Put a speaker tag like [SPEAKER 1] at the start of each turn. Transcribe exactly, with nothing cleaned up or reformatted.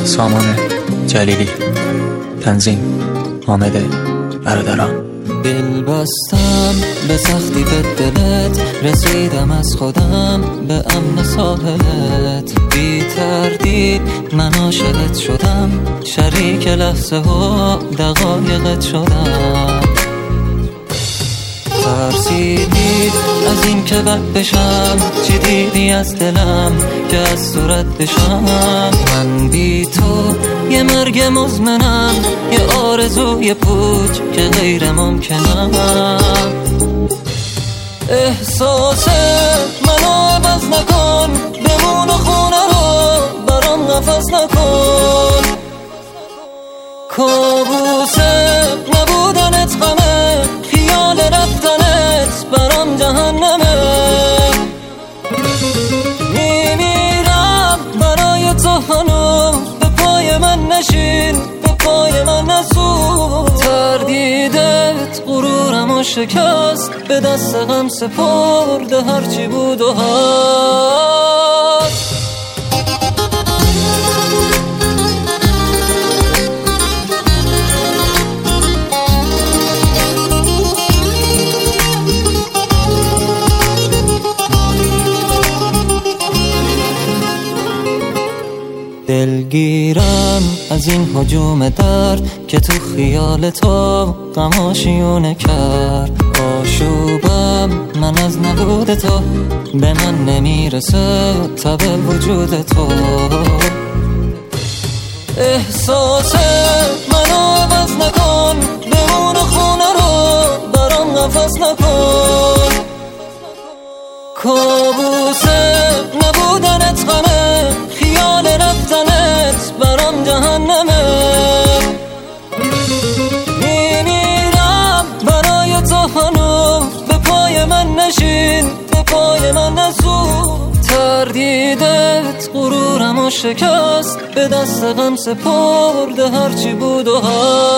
[SPEAKER 1] سامان جلیلی، تنظیم حامد برادران.
[SPEAKER 2] دل بستم به سختی به دلت، رسیدم از خودم به امن ساحلت. بی تردید من عاشقت شدم، شریک لحظه ها دقایقت شدم. ترسیدی از این که بد بشم، چی دیدی از دلم که از صورت بشم؟ من بی تو یه مرگ مزمنم، یه آرزوی پوچ که غیر ممکنم. احساس منو عوض نکن، بمون و خونه رو برام نفس نکن. کابوس نبودنت غمه، خیال رفتنت برام جهنمه. میمیرم برای تو هنوز، به پای من نشین، به پای من نسوز. تردیدت غرورمو شکست، به دست غم سپرده هرچی بود و هست. دلگیرم از این هجوم درد که تو خیال تو غماشیونه کرد. آشوبم من از نبود تو، به من نمیرسه تب وجود تو. احساس منو عوض نکن، بمون خونه رو برام نفس نکن. کابوس نبودنت غمه، خیال رفتنت برام جهنمه. میمیرم برای تو هنوز، به پای من نشین، به پای من نسوز. تردیدت غرورمو شکست، به دست غم سپرده هرچی بود و هست.